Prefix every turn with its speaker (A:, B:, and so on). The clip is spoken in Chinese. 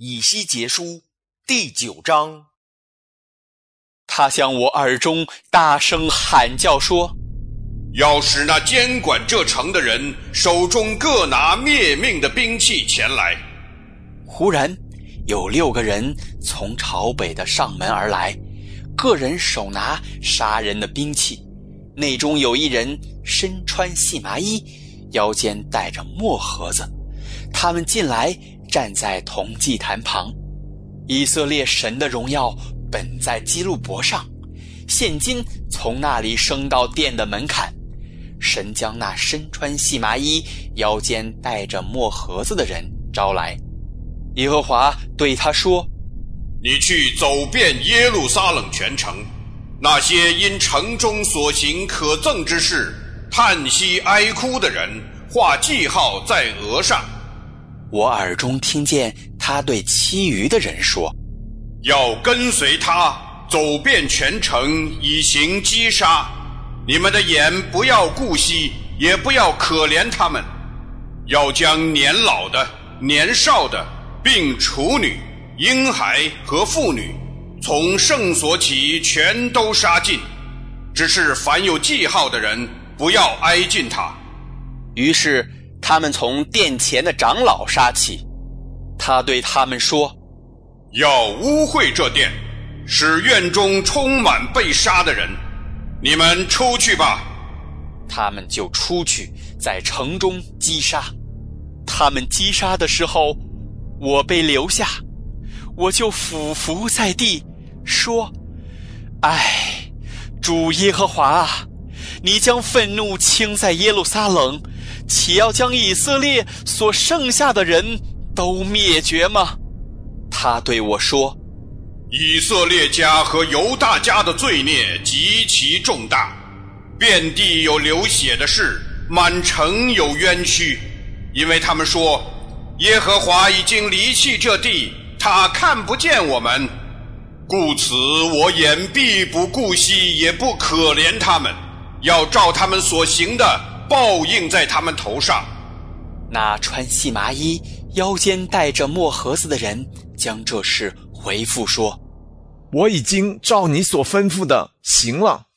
A: 以西结书第9章。他向我耳中大声喊叫说：
B: 要使那监管这城的人手中各拿灭命的兵器前来。
A: 忽然有6个人从朝北的上门而来，个人手拿杀人的兵器，内中有一人身穿细麻衣，腰间带着墨盒子。他们进来站在铜祭坛旁。以色列神的荣耀本在基路伯上，现今从那里升到殿的门槛。神将那身穿细麻衣腰间带着墨盒子的人招来。耶和华对他说：
B: 你去走遍耶路撒冷全城，那些因城中所行可憎之事叹息哀哭的人，画记号在额上。
A: 我耳中听见他对其余的人说：
B: 要跟随他走遍全城，以行击杀。你们的眼不要顾惜，也不要可怜他们，要将年老的、年少的，并处女、婴孩和妇女，从圣所起全都杀尽。只是凡有记号的人，不要挨近他。
A: 于是他们从殿前的长老杀起。他对他们说：
B: 要污秽这殿，使院中充满被杀的人。你们出去吧。
A: 他们就出去，在城中击杀。他们击杀的时候，我被留下，我就俯伏在地，说：唉，主耶和华啊，你将愤怒倾在耶路撒冷，岂要将以色列所剩下的人都灭绝吗？他对我说：
B: 以色列家和犹大家的罪孽极其重大，遍地有流血的事，满城有冤屈，因为他们说，耶和华已经离弃这地，他看不见我们，故此我眼必不顾惜，也不可怜他们，要照他们所行的报应在他们头上。
A: 那穿细麻衣腰间带着墨盒子的人将这事回复说：
C: 我已经照你所吩咐的行了。